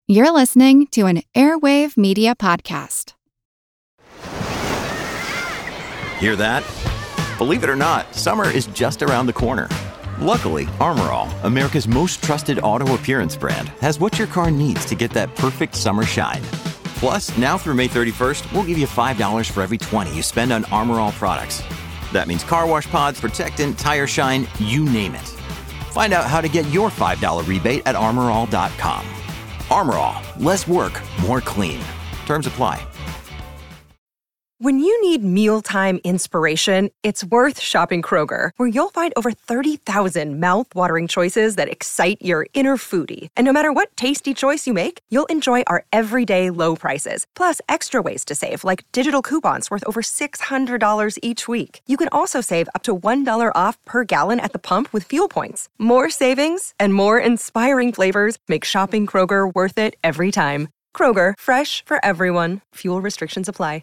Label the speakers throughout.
Speaker 1: You're listening to an Airwave Media Podcast.
Speaker 2: Hear that? Believe it or not, summer is just around the corner. Luckily, Armor All, America's most trusted auto appearance brand, has what your car needs to get that perfect summer shine. Plus, now through May 31st, we'll give you $5 for every $20 you spend on Armor All products. That means car wash pods, protectant, tire shine, you name it. Find out how to get your $5 rebate at armorall.com. Armor All, less work, more clean. Terms apply.
Speaker 3: When you need mealtime inspiration, it's worth shopping Kroger, where you'll find over 30,000 mouth-watering choices that excite your inner foodie. And no matter what tasty choice you make, you'll enjoy our everyday low prices, plus extra ways to save, like digital coupons worth over $600 each week. You can also save up to $1 off per gallon at the pump with fuel points. More savings and more inspiring flavors make shopping Kroger worth it every time. Kroger, fresh for everyone. Fuel restrictions apply.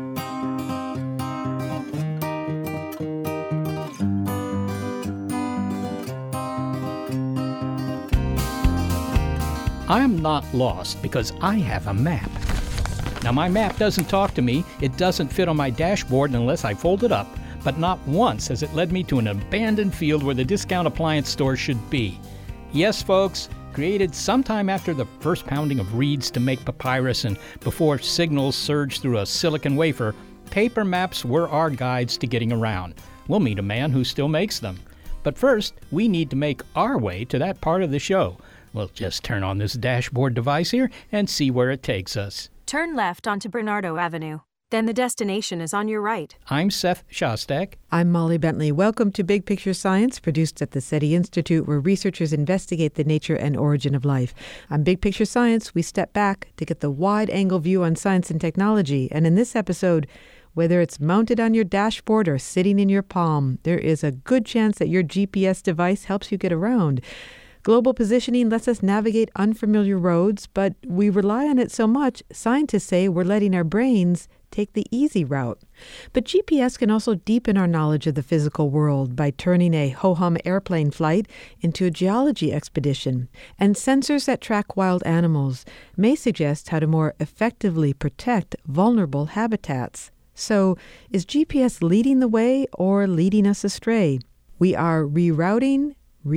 Speaker 4: I am not lost because I have a map. Now, my map doesn't talk to me. It doesn't fit on my dashboard unless I fold it up. But not once has it led me to an abandoned field where the discount appliance store should be. Yes, folks, created sometime after the first pounding of reeds to make papyrus and before signals surged through a silicon wafer, paper maps were our guides to getting around. We'll meet a man who still makes them. But first, we need to make our way to that part of the show. We'll just turn on this dashboard device here and see where it takes us.
Speaker 5: Turn left onto Bernardo Avenue. Then the destination is on your right.
Speaker 4: I'm Seth Shostak.
Speaker 6: I'm Molly Bentley. Welcome to Big Picture Science, produced at the SETI Institute, where researchers investigate the nature and origin of life. On Big Picture Science, we step back to get the wide-angle view on science and technology. And in this episode, whether it's mounted on your dashboard or sitting in your palm, there is a good chance that your GPS device helps you get around. Global positioning lets us navigate unfamiliar roads, but we rely on it so much, scientists say we're letting our brains take the easy route. But GPS can also deepen our knowledge of the physical world by turning a ho-hum airplane flight into a geology expedition. And sensors that track wild animals may suggest how to more effectively protect vulnerable habitats. So, is GPS leading the way or leading us astray? We are rerouting.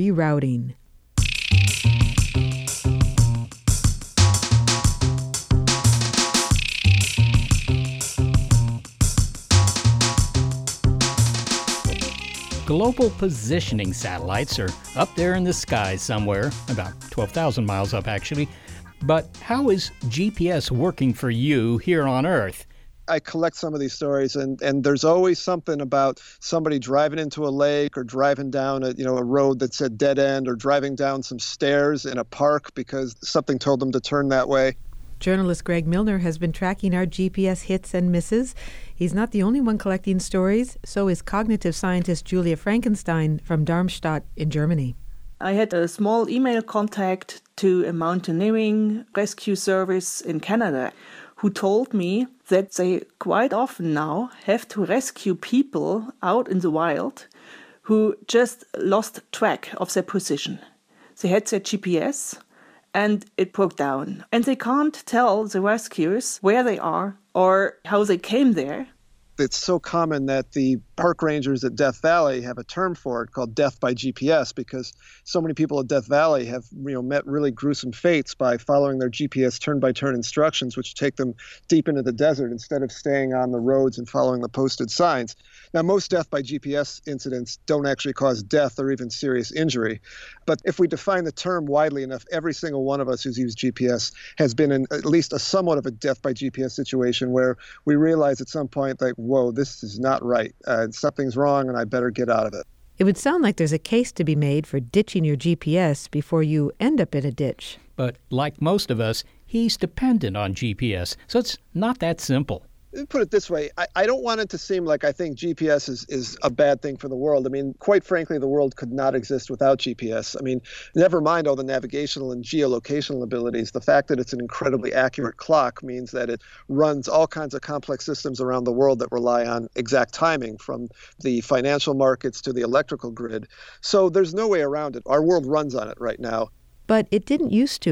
Speaker 4: Global positioning satellites are up there in the sky somewhere, about 12,000 miles up actually. But how is GPS working for you here on Earth?
Speaker 7: I collect some of these stories, and there's always something about somebody driving into a lake or driving down a road that's a dead end, or driving down some stairs in a park because something told them to turn that way.
Speaker 6: Journalist Greg Milner has been tracking our GPS hits and misses. He's not the only one collecting stories. So is cognitive scientist Julia Frankenstein from Darmstadt in Germany.
Speaker 8: I had a small email contact to a mountaineering rescue service in Canada who told me that they quite often now have to rescue people out in the wild who just lost track of their position. They had their GPS and it broke down. And they can't tell the rescuers where they are or how they came there.
Speaker 7: It's so common that the park rangers at Death Valley have a term for it called death by GPS, because so many people at Death Valley have met really gruesome fates by following their GPS turn-by-turn instructions, which take them deep into the desert instead of staying on the roads and following the posted signs. Now, most death by GPS incidents don't actually cause death or even serious injury. But if we define the term widely enough, every single one of us who's used GPS has been in at least a somewhat of a death by GPS situation where we realize at some point, like, whoa, this is not right. Something's wrong and I better get out of it.
Speaker 6: It would sound like there's a case to be made for ditching your GPS before you end up in a ditch.
Speaker 4: But like most of us, he's dependent on GPS, so it's not that simple.
Speaker 7: Put it this way, I don't want it to seem like I think GPS is a bad thing for the world. I mean, quite frankly, the world could not exist without GPS. I mean, never mind all the navigational and geolocational abilities. The fact that it's an incredibly accurate clock means that it runs all kinds of complex systems around the world that rely on exact timing, from the financial markets to the electrical grid. So there's no way around it. Our world runs on it right now.
Speaker 6: But it didn't used to.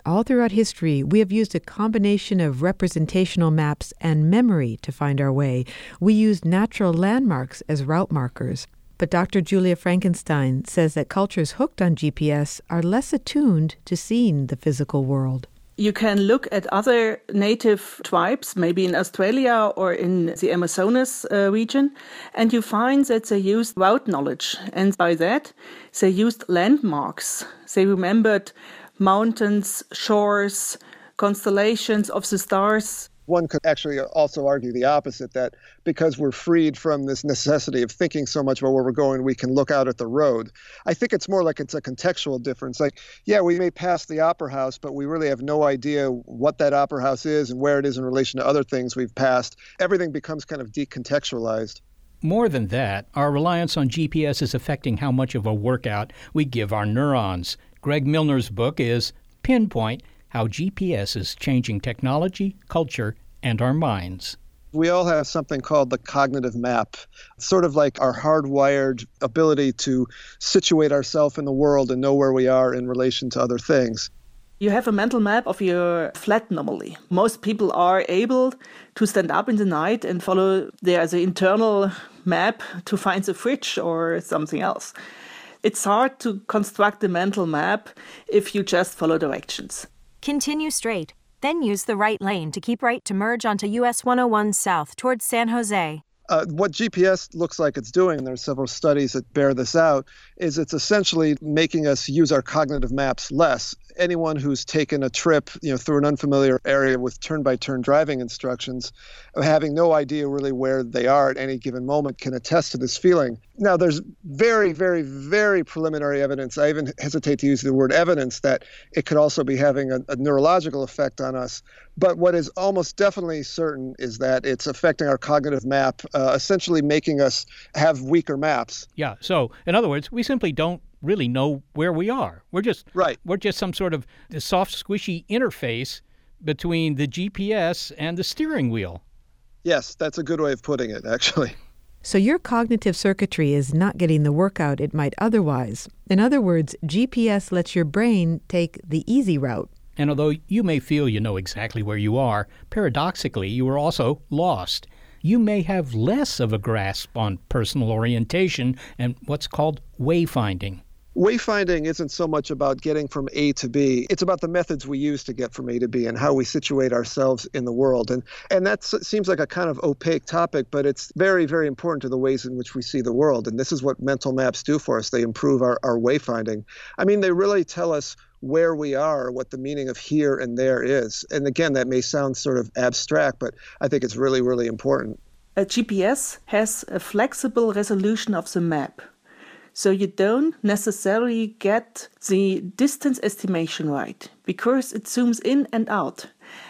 Speaker 6: All throughout history, we have used a combination of representational maps and memory to find our way. We used natural landmarks as route markers. But Dr. Julia Frankenstein says that cultures hooked on GPS are less attuned to seeing the physical world.
Speaker 8: You can look at other native tribes, maybe in Australia or in the Amazonas region, and you find that they used route knowledge. And by that, they used landmarks. They remembered mountains, shores, constellations of the stars.
Speaker 7: One could actually also argue the opposite, that because we're freed from this necessity of thinking so much about where we're going, we can look out at the road. I think it's more like it's a contextual difference. Like, yeah, we may pass the Opera House, but we really have no idea what that Opera House is and where it is in relation to other things we've passed. Everything becomes kind of decontextualized.
Speaker 4: More than that, our reliance on GPS is affecting how much of a workout we give our neurons. Greg Milner's book is Pinpoint: How GPS is Changing Technology, Culture, and Our Minds.
Speaker 7: We all have something called the cognitive map, sort of like our hardwired ability to situate ourselves in the world and know where we are in relation to other things.
Speaker 8: You have a mental map of your flat normally. Most people are able to stand up in the night and follow the internal map to find the fridge or something else. It's hard to construct a mental map if you just follow directions.
Speaker 5: Continue straight, then use the right lane to keep right to merge onto US 101 South towards San Jose.
Speaker 7: What GPS looks like it's doing, and there are several studies that bear this out, is it's essentially making us use our cognitive maps less. Anyone who's taken a trip, through an unfamiliar area with turn-by-turn driving instructions, having no idea really where they are at any given moment, can attest to this feeling. Now, there's very, very, very preliminary evidence. I even hesitate to use the word evidence that it could also be having a neurological effect on us. But what is almost definitely certain is that it's affecting our cognitive map, essentially making us have weaker maps.
Speaker 4: Yeah. So, in other words, we simply don't really know where we are. We're just some sort of soft, squishy interface between the GPS and the steering wheel.
Speaker 7: Yes, that's a good way of putting it, actually.
Speaker 6: So your cognitive circuitry is not getting the workout it might otherwise. In other words, GPS lets your brain take the easy route.
Speaker 4: And although you may feel you know exactly where you are, paradoxically, you are also lost. You may have less of a grasp on personal orientation and what's called wayfinding.
Speaker 7: Wayfinding isn't so much about getting from A to B. It's about the methods we use to get from A to B and how we situate ourselves in the world. And that seems like a kind of opaque topic, but it's very, very important to the ways in which we see the world. And this is what mental maps do for us. They improve our wayfinding. I mean, they really tell us where we are, what the meaning of here and there is. And again, that may sound sort of abstract, but I think it's really, really important.
Speaker 8: A GPS has a flexible resolution of the map. So you don't necessarily get the distance estimation right because it zooms in and out.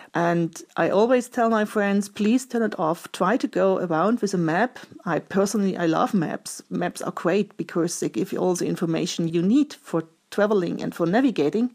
Speaker 8: And I always tell my friends, please turn it off. Try to go around with a map. I love maps. Maps are great because they give you all the information you need for traveling and for navigating.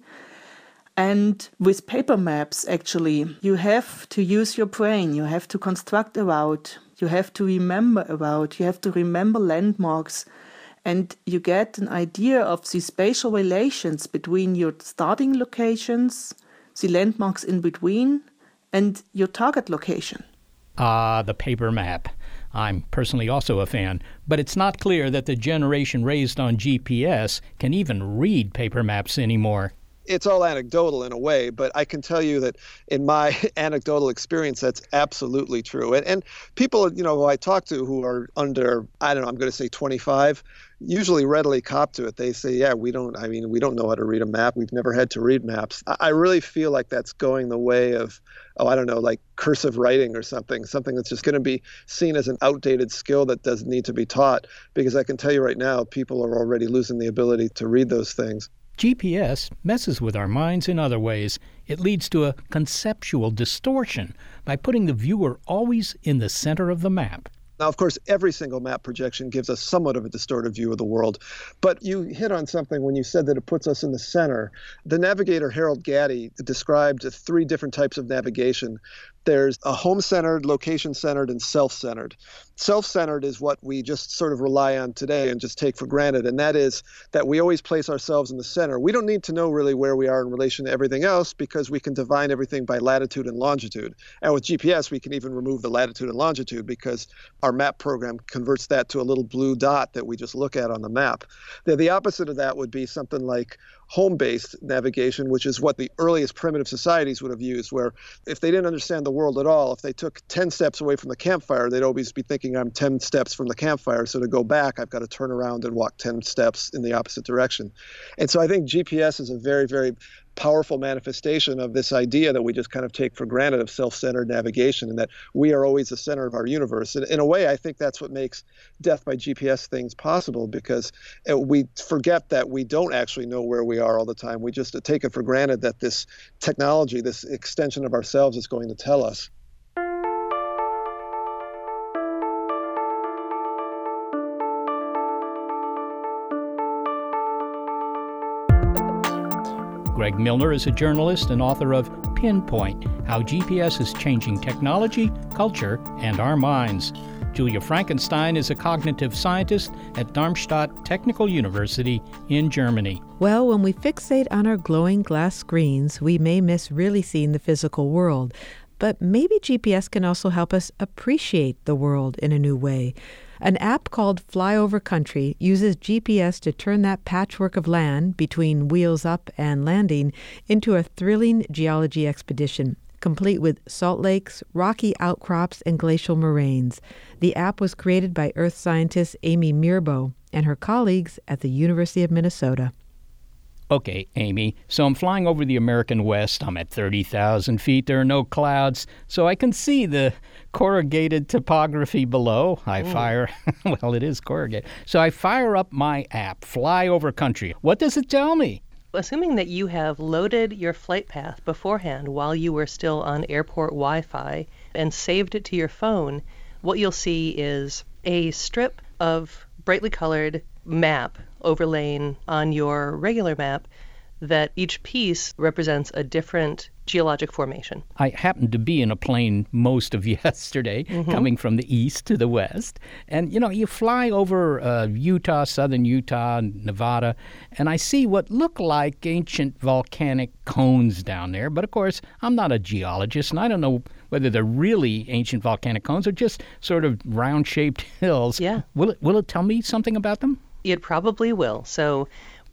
Speaker 8: And with paper maps, actually, you have to use your brain. You have to construct a route. You have to remember a route. You have to remember landmarks. And you get an idea of the spatial relations between your starting locations, the landmarks in between, and your target location.
Speaker 4: The paper map. I'm personally also a fan, but it's not clear that the generation raised on GPS can even read paper maps anymore.
Speaker 7: It's all anecdotal in a way, but I can tell you that in my anecdotal experience, that's absolutely true. And people, who I talk to who are under, I'm going to say 25, usually readily cop to it. They say, yeah, we don't know how to read a map. We've never had to read maps. I really feel like that's going the way of, like cursive writing or something that's just going to be seen as an outdated skill that doesn't need to be taught. Because I can tell you right now, people are already losing the ability to read those things.
Speaker 4: GPS messes with our minds in other ways. It leads to a conceptual distortion by putting the viewer always in the center of the map.
Speaker 7: Now, of course, every single map projection gives us somewhat of a distorted view of the world. But you hit on something when you said that it puts us in the center. The navigator Harold Gatty described 3 different types of navigation. There's a home-centered, location-centered, and self-centered. Self-centered is what we just sort of rely on today and just take for granted, and that is that we always place ourselves in the center. We don't need to know really where we are in relation to everything else because we can divine everything by latitude and longitude. And with GPS, we can even remove the latitude and longitude because our map program converts that to a little blue dot that we just look at on the map. The opposite of that would be something like home-based navigation, which is what the earliest primitive societies would have used, where if they didn't understand the world at all, if they took 10 steps away from the campfire, they'd always be thinking, I'm 10 steps from the campfire, so to go back, I've got to turn around and walk 10 steps in the opposite direction. And so I think GPS is a very, very powerful manifestation of this idea that we just kind of take for granted of self-centered navigation and that we are always the center of our universe. And in a way, I think that's what makes death by GPS things possible, because we forget that we don't actually know where we are all the time. We just take it for granted that this technology, this extension of ourselves, is going to tell us.
Speaker 4: Greg Milner is a journalist and author of Pinpoint: How GPS is Changing Technology, Culture, and Our Minds. Julia Frankenstein is a cognitive scientist at Darmstadt Technical University in Germany.
Speaker 6: Well, when we fixate on our glowing glass screens, we may miss really seeing the physical world. But maybe GPS can also help us appreciate the world in a new way. An app called Flyover Country uses GPS to turn that patchwork of land between wheels up and landing into a thrilling geology expedition, complete with salt lakes, rocky outcrops, and glacial moraines. The app was created by earth scientist Amy Mirbeau and her colleagues at the University of Minnesota.
Speaker 4: Okay, Amy, so I'm flying over the American West. I'm at 30,000 feet. There are no clouds, so I can see the corrugated topography below. I fire, well, it is corrugated. So I fire up my app, Flyover Country. What does it tell me?
Speaker 9: Assuming that you have loaded your flight path beforehand while you were still on airport Wi-Fi and saved it to your phone, what you'll see is a strip of brightly colored map overlaying on your regular map that each piece represents a different geologic formation.
Speaker 4: I happened to be in a plane most of yesterday, coming from the east to the west. And, you fly over Utah, southern Utah, Nevada, and I see what look like ancient volcanic cones down there. But, of course, I'm not a geologist, and I don't know whether they're really ancient volcanic cones or just sort of round-shaped hills.
Speaker 9: Yeah.
Speaker 4: Will it tell me something about them?
Speaker 9: It probably will. So,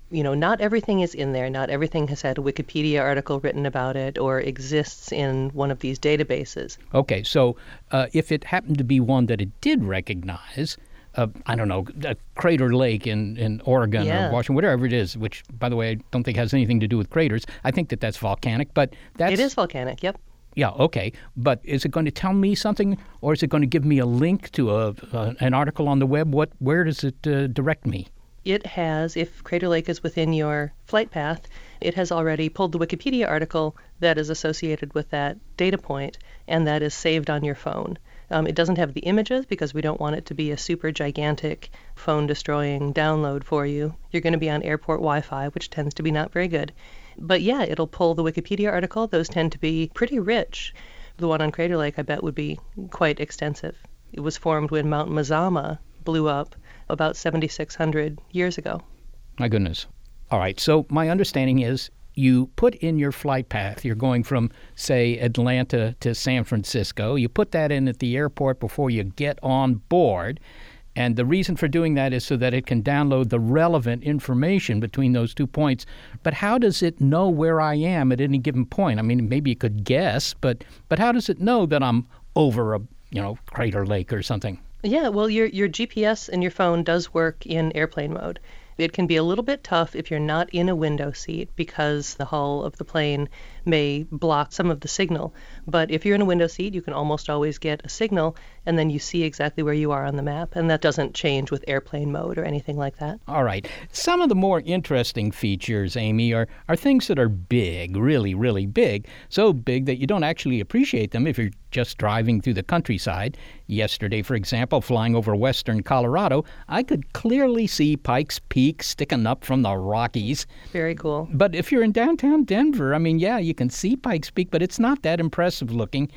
Speaker 9: not everything is in there. Not everything has had a Wikipedia article written about it or exists in one of these databases.
Speaker 4: Okay, so if it happened to be one that it did recognize, I don't know, Crater Lake in Oregon or Washington, whatever it is, which, by the way, I don't think has anything to do with craters. I think that's volcanic, but that's...
Speaker 9: It is volcanic, yep.
Speaker 4: Yeah, okay. But is it going to tell me something, or is it going to give me a link to an article on the web? Where does it direct me?
Speaker 9: It has, if Crater Lake is within your flight path, it has already pulled the Wikipedia article that is associated with that data point, and that is saved on your phone. It doesn't have the images because we don't want it to be a super gigantic phone-destroying download for you. You're going to be on airport Wi-Fi, which tends to be not very good. But yeah, it'll pull the Wikipedia article. Those tend to be pretty rich. The one on Crater Lake, I bet, would be quite extensive. It was formed when Mount Mazama blew up about 7,600 years ago.
Speaker 4: My goodness. All right, so my understanding is you put in your flight path, you're going from, say, Atlanta to San Francisco. You put that in at the airport before you get on board. And the reason for doing that is so that it can download the relevant information between those 2 points. But how does it know where I am at any given point? I mean, maybe it could guess, but how does it know that I'm over a, Crater Lake or something?
Speaker 9: Yeah, well, your GPS in your phone does work in airplane mode. It can be a little bit tough if you're not in a window seat because the hull of the plane may block some of the signal. But if you're in a window seat, you can almost always get a signal, and then you see exactly where you are on the map. And that doesn't change with airplane mode or anything like that.
Speaker 4: All right. Some of the more interesting features, Amy, are things that are big, really, really big. So big that you don't actually appreciate them if you're just driving through the countryside. Yesterday, for example, flying over western Colorado, I could clearly see Pikes Peak sticking up from the Rockies.
Speaker 9: Very cool.
Speaker 4: But if you're in downtown Denver, I mean, yeah, you can see Pikes Peak, but it's not that impressive looking.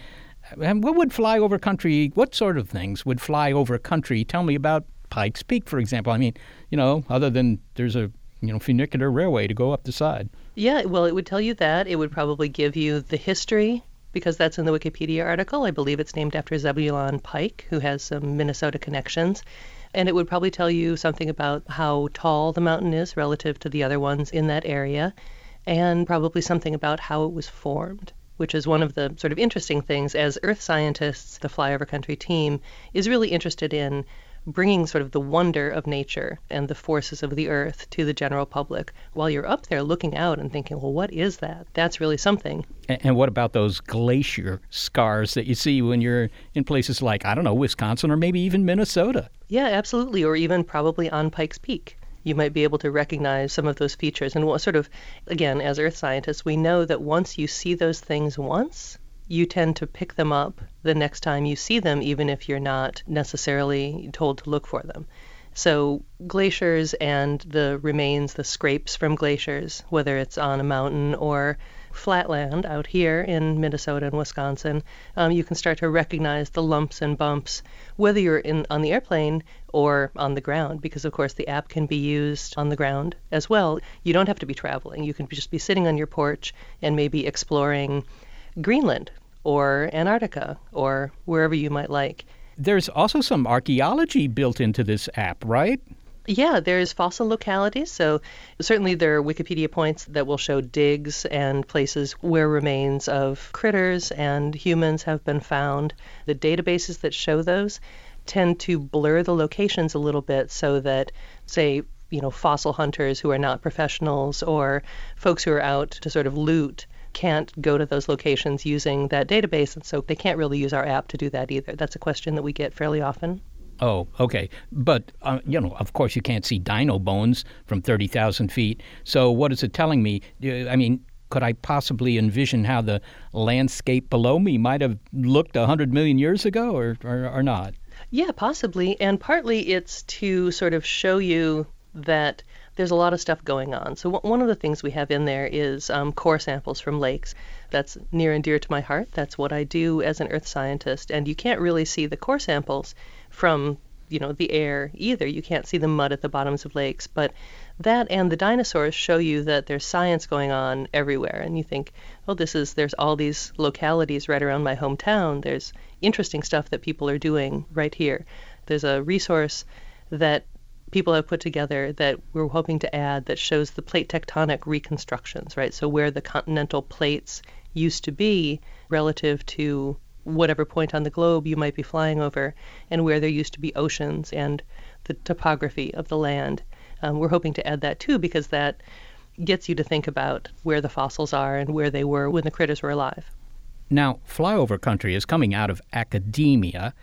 Speaker 4: And what would fly over country, what sort of things would fly over country? Tell me about Pikes Peak, for example. I mean, other than there's a funicular railway to go up the side.
Speaker 9: Yeah, well, it would tell you that. It would probably give you the history, because that's in the Wikipedia article. I believe it's named after Zebulon Pike, who has some Minnesota connections. And it would probably tell you something about how tall the mountain is relative to the other ones in that area, and probably something about how it was formed, which is one of the sort of interesting things. As Earth scientists, the Flyover Country team is really interested in bringing sort of the wonder of nature and the forces of the earth to the general public while you're up there looking out and thinking, well, what is that? That's really something.
Speaker 4: And what about those glacier scars that you see when you're in places like, I don't know, Wisconsin or maybe even Minnesota?
Speaker 9: Yeah, absolutely. Or even probably on Pikes Peak. You might be able to recognize some of those features. And what sort of, again, as earth scientists, we know that once you see those things once, you tend to pick them up the next time you see them, even if you're not necessarily told to look for them. So glaciers and the remains, the scrapes from glaciers, whether it's on a mountain or flatland out here in Minnesota and Wisconsin, you can start to recognize the lumps and bumps, whether you're on the airplane or on the ground, because of course the app can be used on the ground as well. You don't have to be traveling. You can just be sitting on your porch and maybe exploring Greenland or Antarctica or wherever you might like.
Speaker 4: There's also some archaeology built into this app, right?
Speaker 9: Yeah, there's fossil localities. So certainly there are Wikipedia points that will show digs and places where remains of critters and humans have been found. The databases that show those tend to blur the locations a little bit so that, say, fossil hunters who are not professionals or folks who are out to sort of loot can't go to those locations using that database, and so they can't really use our app to do that either. That's a question that we get fairly often.
Speaker 4: Oh, okay. But, of course you can't see dino bones from 30,000 feet. So what is it telling me? I mean, could I possibly envision how the landscape below me might have looked 100 million years ago or not?
Speaker 9: Yeah, possibly. And partly it's to sort of show you that there's a lot of stuff going on. So one of the things we have in there is core samples from lakes. That's near and dear to my heart. That's what I do as an earth scientist. And you can't really see the core samples from, the air either. You can't see the mud at the bottoms of lakes. But that and the dinosaurs show you that there's science going on everywhere. And you think, there's all these localities right around my hometown. There's interesting stuff that people are doing right here. There's a resource that people have put together that we're hoping to add that shows the plate tectonic reconstructions, right? So where the continental plates used to be relative to whatever point on the globe you might be flying over, and where there used to be oceans and the topography of the land. We're hoping to add that too, because that gets you to think about where the fossils are and where they were when the critters were alive.
Speaker 4: Now, Flyover Country is coming out of academia.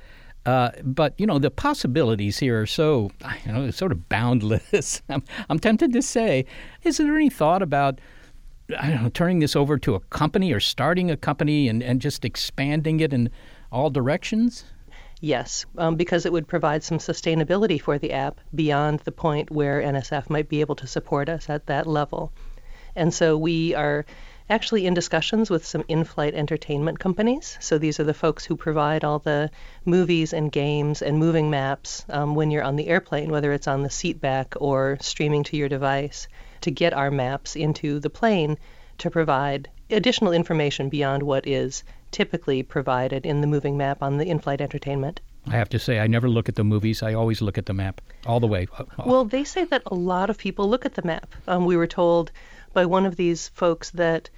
Speaker 4: But, the possibilities here are so, sort of boundless. I'm tempted to say, is there any thought about, turning this over to a company or starting a company and just expanding it in all directions?
Speaker 9: Yes, because it would provide some sustainability for the app beyond the point where NSF might be able to support us at that level. And so we are actually in discussions with some in-flight entertainment companies. So these are the folks who provide all the movies and games and moving maps when you're on the airplane, whether it's on the seat back or streaming to your device, to get our maps into the plane to provide additional information beyond what is typically provided in the moving map on the in-flight entertainment.
Speaker 4: I have to say, I never look at the movies. I always look at the map all the way.
Speaker 9: Well, they say that a lot of people look at the map. We were told by one of these folks that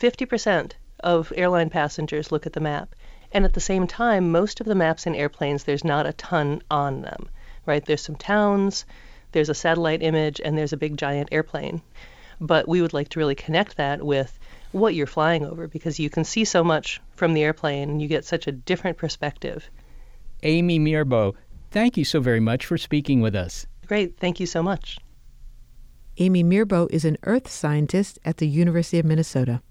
Speaker 9: 50% of airline passengers look at the map. And at the same time, most of the maps in airplanes, there's not a ton on them, right? There's some towns, there's a satellite image, and there's a big giant airplane. But we would like to really connect that with what you're flying over, because you can see so much from the airplane and you get such a different perspective.
Speaker 4: Amy Mirbeau, thank you so very much for speaking with us.
Speaker 9: Great. Thank you so much.
Speaker 6: Amy Mirbeau is an earth scientist at the University of Minnesota.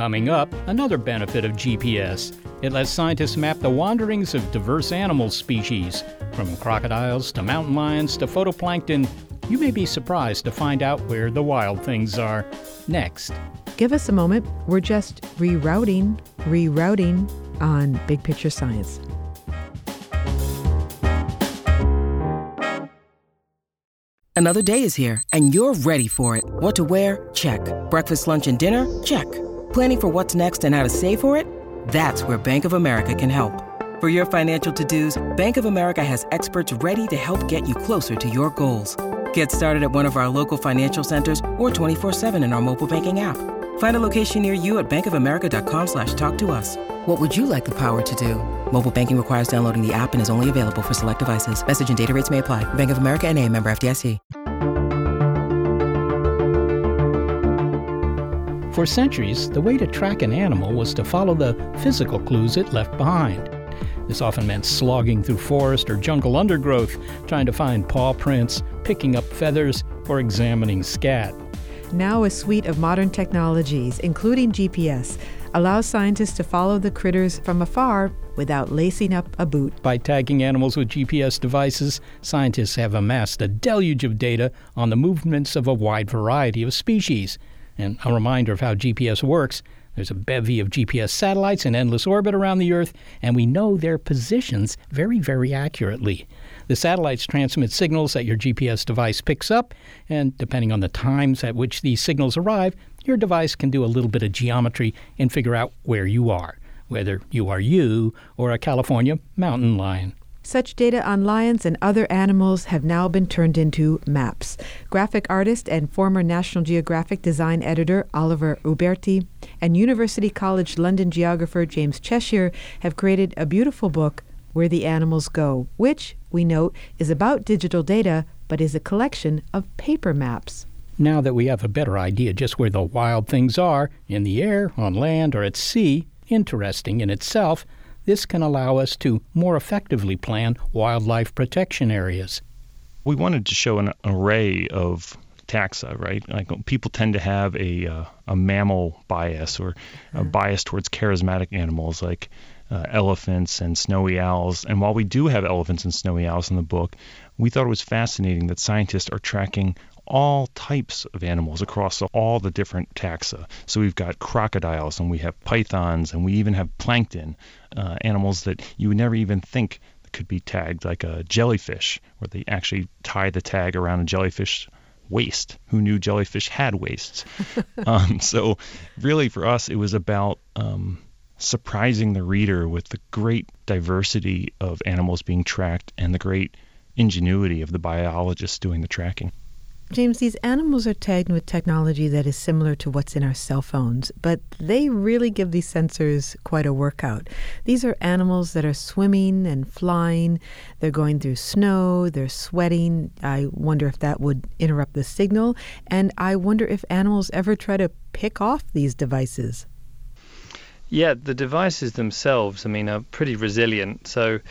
Speaker 4: Coming up, another benefit of GPS. It lets scientists map the wanderings of diverse animal species, from crocodiles to mountain lions to phytoplankton. You may be surprised to find out where the wild things are. Next.
Speaker 6: Give us a moment. We're just rerouting on Big Picture Science.
Speaker 10: Another day is here, and you're ready for it. What to wear? Check. Breakfast, lunch, and dinner? Check. Planning for what's next and how to save for it? That's where Bank of America can help. For your financial to-dos, Bank of America has experts ready to help get you closer to your goals. Get started at one of our local financial centers or 24/7 in our mobile banking app. Find a location near you at bankofamerica.com/talktous. What would you like the power to do? Mobile banking requires downloading the app and is only available for select devices. Message and data rates may apply. Bank of America N.A., member FDIC.
Speaker 4: For centuries, the way to track an animal was to follow the physical clues it left behind. This often meant slogging through forest or jungle undergrowth, trying to find paw prints, picking up feathers, or examining scat.
Speaker 6: Now a suite of modern technologies, including GPS, allows scientists to follow the critters from afar without lacing up a boot.
Speaker 4: By tagging animals with GPS devices, scientists have amassed a deluge of data on the movements of a wide variety of species. And a reminder of how GPS works, there's a bevy of GPS satellites in endless orbit around the Earth, and we know their positions very, very accurately. The satellites transmit signals that your GPS device picks up, and depending on the times at which these signals arrive, your device can do a little bit of geometry and figure out where you are, whether you are you or a California mountain lion.
Speaker 6: Such data on lions and other animals have now been turned into maps. Graphic artist and former National Geographic design editor Oliver Uberti and University College London geographer James Cheshire have created a beautiful book, Where the Animals Go, which, we note, is about digital data, but is a collection of paper maps.
Speaker 4: Now that we have a better idea just where the wild things are, in the air, on land, or at sea, interesting in itself, this can allow us to more effectively plan wildlife protection areas.
Speaker 11: We wanted to show an array of taxa, right? Like people tend to have a mammal bias or a bias towards charismatic animals like elephants and snowy owls. And while we do have elephants and snowy owls in the book, we thought it was fascinating that scientists are tracking all types of animals across all the different taxa. So we've got crocodiles and we have pythons and we even have plankton, animals that you would never even think could be tagged, like a jellyfish, where they actually tie the tag around a jellyfish waist. Who knew jellyfish had waists? So really for us, it was about surprising the reader with the great diversity of animals being tracked and the great ingenuity of the biologists doing the tracking.
Speaker 6: James, these animals are tagged with technology that is similar to what's in our cell phones, but they really give these sensors quite a workout. These are animals that are swimming and flying. They're going through snow. They're sweating. I wonder if that would interrupt the signal. And I wonder if animals ever try to pick off these devices.
Speaker 12: Yeah, the devices themselves, are pretty resilient. So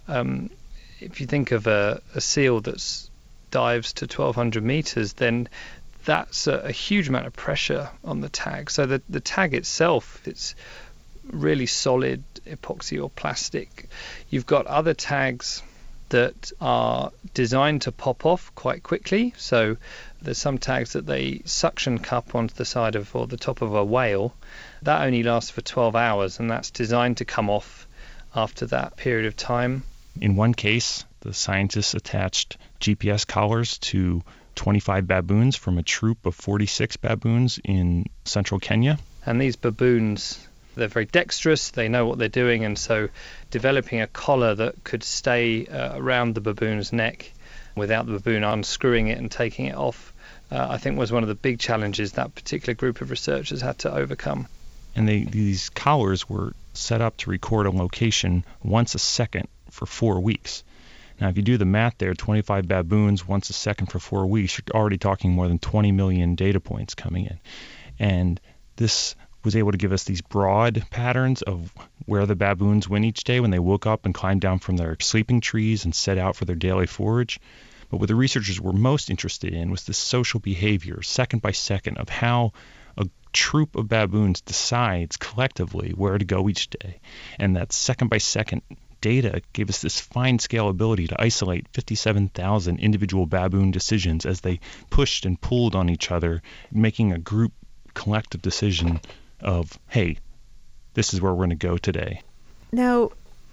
Speaker 12: if you think of a seal that's dives to 1,200 meters, then that's a huge amount of pressure on the tag. So the tag itself, it's really solid epoxy or plastic. You've got other tags that are designed to pop off quite quickly. So there's some tags that they suction cup onto the side of or the top of a whale. That only lasts for 12 hours, and that's designed to come off after that period of time.
Speaker 11: In one case, the scientists attached GPS collars to 25 baboons from a troop of 46 baboons in central Kenya.
Speaker 12: And these baboons, they're very dexterous, they know what they're doing, and so developing a collar that could stay around the baboon's neck without the baboon unscrewing it and taking it off, I think was one of the big challenges that particular group of researchers had to overcome.
Speaker 11: And these collars were set up to record a location once a second for 4 weeks. Now, if you do the math there, 25 baboons once a second for 4 weeks, you're already talking more than 20 million data points coming in. And this was able to give us these broad patterns of where the baboons went each day when they woke up and climbed down from their sleeping trees and set out for their daily forage. But what the researchers were most interested in was the social behavior, second by second, of how a troop of baboons decides collectively where to go each day. And that second by second data gave us this fine scale ability to isolate 57,000 individual baboon decisions as they pushed and pulled on each other, making a group collective decision of, hey, this is where we're going to go today.
Speaker 6: Now,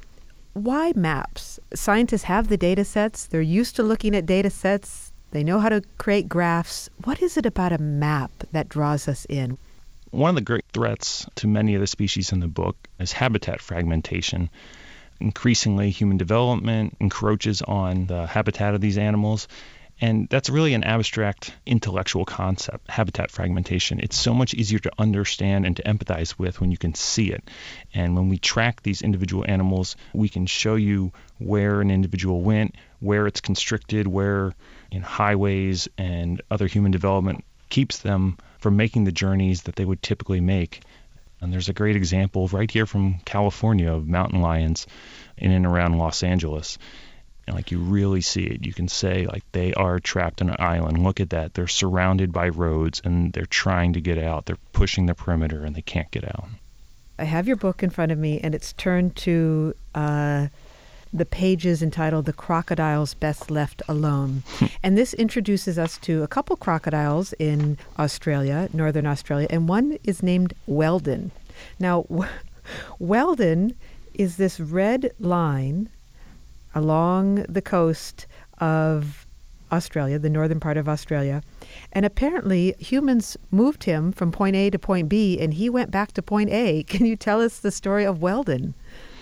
Speaker 6: why maps? Scientists have the data sets. They're used to looking at data sets. They know how to create graphs. What is it about a map that draws us in?
Speaker 11: One of the great threats to many of the species in the book is habitat fragmentation. Increasingly, human development encroaches on the habitat of these animals. And that's really an abstract intellectual concept, habitat fragmentation. It's so much easier to understand and to empathize with when you can see it. And when we track these individual animals, we can show you where an individual went, where it's constricted, where in highways and other human development keeps them from making the journeys that they would typically make. And there's a great example right here from California of mountain lions in and around Los Angeles. And like you really see it. You can say like they are trapped on an island. Look at that. They're surrounded by roads and they're trying to get out. They're pushing the perimeter and they can't get out.
Speaker 6: I have your book in front of me and it's turned to the pages entitled The Crocodiles Best Left Alone. And this introduces us to a couple crocodiles in Australia, northern Australia, and one is named Weldon. Now, Weldon is this red line along the coast of Australia, the northern part of Australia. And apparently humans moved him from point A to point B, and he went back to point A. Can you tell us the story of Weldon?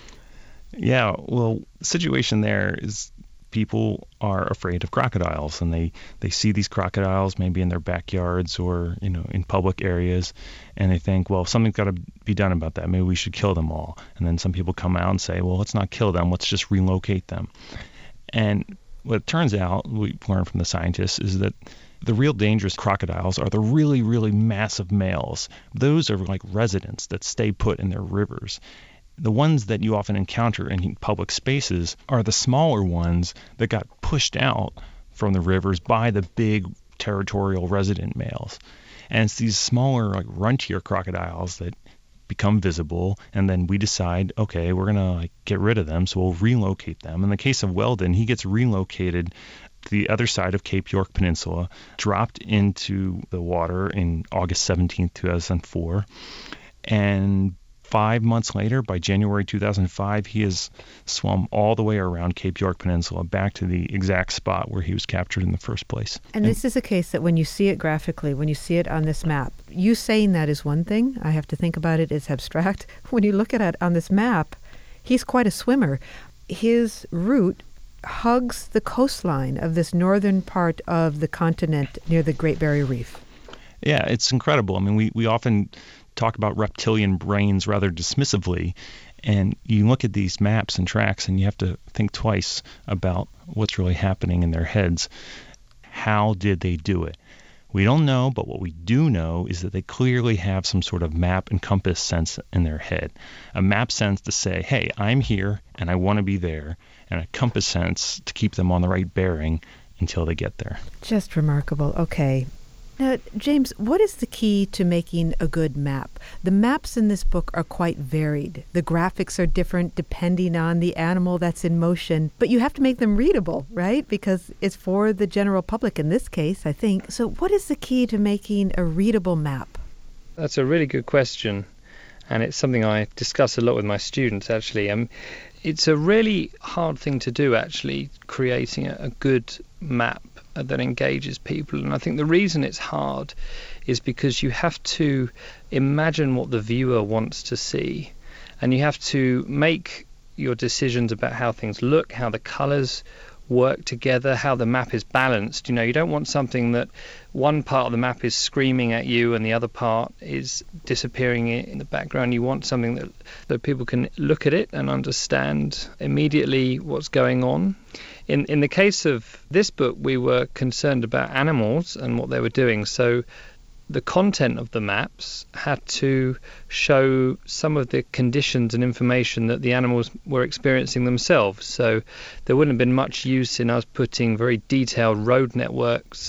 Speaker 11: Yeah, well, the situation there is people are afraid of crocodiles, and they see these crocodiles maybe in their backyards or, in public areas, and they think, well, something's got to be done about that. Maybe we should kill them all. And then some people come out and say, well, let's not kill them. Let's just relocate them. And what it turns out, we learned from the scientists, is that the real dangerous crocodiles are the really, really massive males. Those are like residents that stay put in their rivers. The ones that you often encounter in public spaces are the smaller ones that got pushed out from the rivers by the big territorial resident males. And it's these smaller, like runtier crocodiles that become visible, and then we decide, okay, we're going to get rid of them, so we'll relocate them. In the case of Weldon, he gets relocated to the other side of Cape York Peninsula, dropped into the water in August 17, 2004, and 5 months later, by January 2005, he has swum all the way around Cape York Peninsula back to the exact spot where he was captured in the first place.
Speaker 6: And this is a case that when you see it graphically, when you see it on this map, you saying that is one thing. I have to think about it as abstract. When you look at it on this map, he's quite a swimmer. His route hugs the coastline of this northern part of the continent near the Great Barrier Reef.
Speaker 11: Yeah, it's incredible. I mean, we often talk about reptilian brains rather dismissively, and you look at these maps and tracks and you have to think twice about what's really happening in their heads. How did they do it? We don't know, but what we do know is that they clearly have some sort of map and compass sense in their head. A map sense to say, hey, I'm here and I want to be there, and a compass sense to keep them on the right bearing until they get there.
Speaker 6: Just remarkable. Okay. Now, James, what is the key to making a good map? The maps in this book are quite varied. The graphics are different depending on the animal that's in motion, but you have to make them readable, right? Because it's for the general public in this case, I think. So what is the key to making a readable map?
Speaker 12: That's a really good question, and it's something I discuss a lot with my students, actually. It's a really hard thing to do, actually, creating a good map that engages people. And I think the reason it's hard is because you have to imagine what the viewer wants to see, and you have to make your decisions about how things look, how the colors work together, how the map is balanced. You don't want something that one part of the map is screaming at you and the other part is disappearing in the background. You want something that people can look at it and understand immediately what's going on. In the case of this book, we were concerned about animals and what they were doing. So the content of the maps had to show some of the conditions and information that the animals were experiencing themselves. So there wouldn't have been much use in us putting very detailed road networks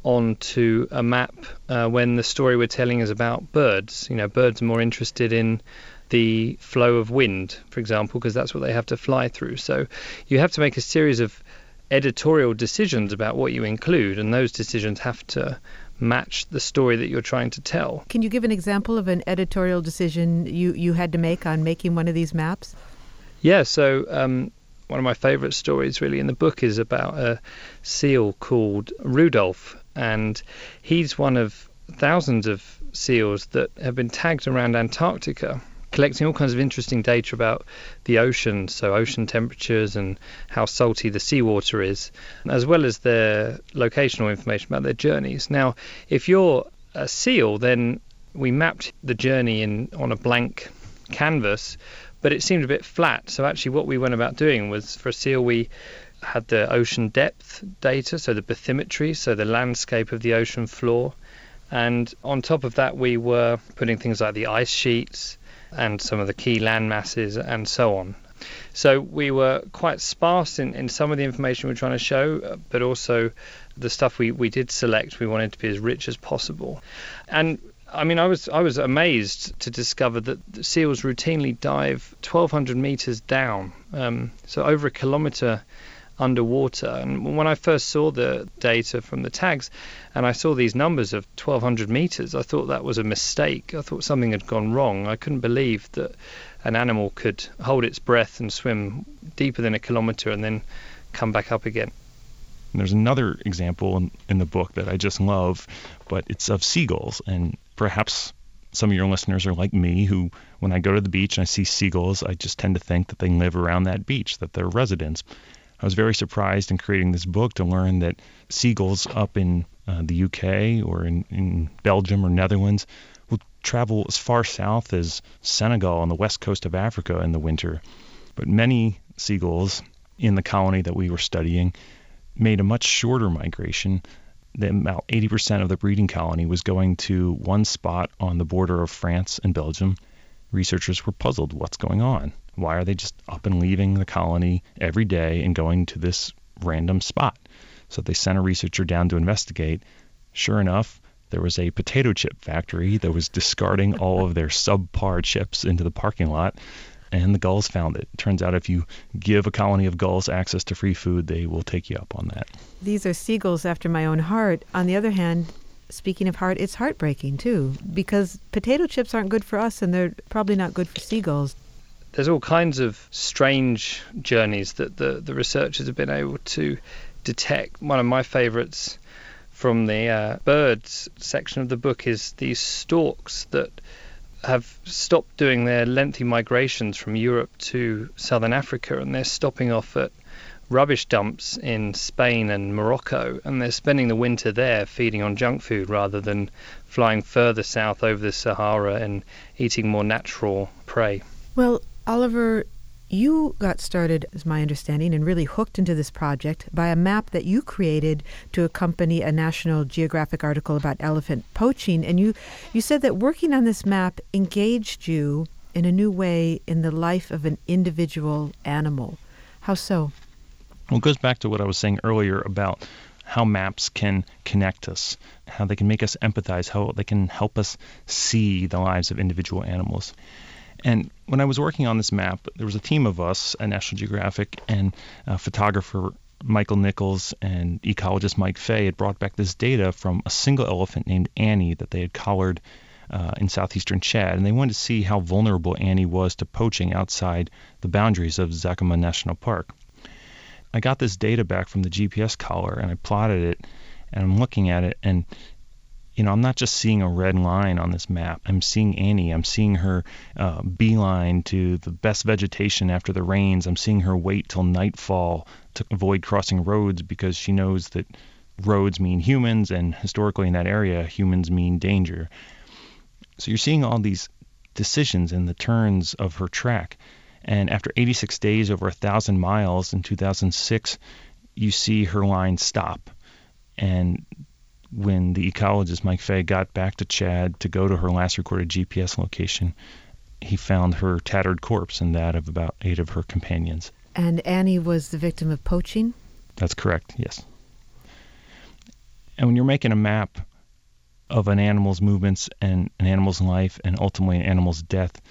Speaker 12: onto a map when the story we're telling is about birds. Birds are more interested in the flow of wind, for example, because that's what they have to fly through. So you have to make a series of editorial decisions about what you include, and those decisions have to match the story that you're trying to tell.
Speaker 6: Can you give an example of an editorial decision you had to make on making one of these maps?
Speaker 12: Yeah, so one of my favorite stories really in the book is about a seal called Rudolph, and he's one of thousands of seals that have been tagged around Antarctica, collecting all kinds of interesting data about the ocean, so ocean temperatures and how salty the seawater is, as well as their locational information about their journeys. Now, if you're a seal, then we mapped the journey on a blank canvas, but it seemed a bit flat. So actually what we went about doing was, for a seal, we had the ocean depth data, so the bathymetry, so the landscape of the ocean floor. And on top of that, we were putting things like the ice sheets and some of the key land masses and so on. So we were quite sparse in some of the information we were trying to show, but also the stuff we did select, we wanted to be as rich as possible. And I mean, I was amazed to discover that the seals routinely dive 1,200 meters down, so over a kilometer underwater. And when I first saw the data from the tags and I saw these numbers of 1,200 meters, I thought that was a mistake. I thought something had gone wrong. I couldn't believe that an animal could hold its breath and swim deeper than a kilometer and then come back up again.
Speaker 11: And there's another example in the book that I just love, but it's of seagulls. And perhaps some of your listeners are like me, who, when I go to the beach and I see seagulls, I just tend to think that they live around that beach, that they're residents. I was very surprised in creating this book to learn that seagulls up in the UK or in Belgium or Netherlands will travel as far south as Senegal on the west coast of Africa in the winter. But many seagulls in the colony that we were studying made a much shorter migration. About 80% of the breeding colony was going to one spot on the border of France and Belgium. Researchers were puzzled. What's going on? Why are they just up and leaving the colony every day and going to this random spot? So they sent a researcher down to investigate. Sure enough, there was a potato chip factory that was discarding all of their subpar chips into the parking lot, and the gulls found it. Turns out if you give a colony of gulls access to free food, they will take you up on that.
Speaker 6: These are seagulls after my own heart. On the other hand, speaking of heart, it's heartbreaking too, because potato chips aren't good for us and they're probably not good for seagulls.
Speaker 12: There's all kinds of strange journeys that the researchers have been able to detect. One of my favorites from the birds section of the book is these storks that have stopped doing their lengthy migrations from Europe to southern Africa, and they're stopping off at rubbish dumps in Spain and Morocco, and they're spending the winter there feeding on junk food rather than flying further south over the Sahara and eating more natural prey.
Speaker 6: Well, Oliver, you got started, is my understanding, and really hooked into this project by a map that you created to accompany a National Geographic article about elephant poaching. And you said that working on this map engaged you in a new way in the life of an individual animal. How so?
Speaker 11: Well, it goes back to what I was saying earlier about how maps can connect us, how they can make us empathize, how they can help us see the lives of individual animals. And when I was working on this map, there was a team of us at National Geographic, and photographer Michael Nichols and ecologist Mike Fay had brought back this data from a single elephant named Annie that they had collared in southeastern Chad. And they wanted to see how vulnerable Annie was to poaching outside the boundaries of Zakama National Park. I got this data back from the GPS collar, and I plotted it, and I'm looking at it, and I'm not just seeing a red line on this map. I'm seeing Annie. I'm seeing her beeline to the best vegetation after the rains. I'm seeing her wait till nightfall to avoid crossing roads because she knows that roads mean humans, and historically in that area, humans mean danger. So you're seeing all these decisions and the turns of her track. And after 86 days, over 1,000 miles in 2006, you see her line stop. And when the ecologist Mike Fay got back to Chad to go to her last recorded GPS location, he found her tattered corpse and that of about 8 of her companions. And
Speaker 6: Annie was the victim of poaching?
Speaker 11: That's correct, yes. And when you're making a map of an animal's movements and an animal's life and ultimately an animal's death,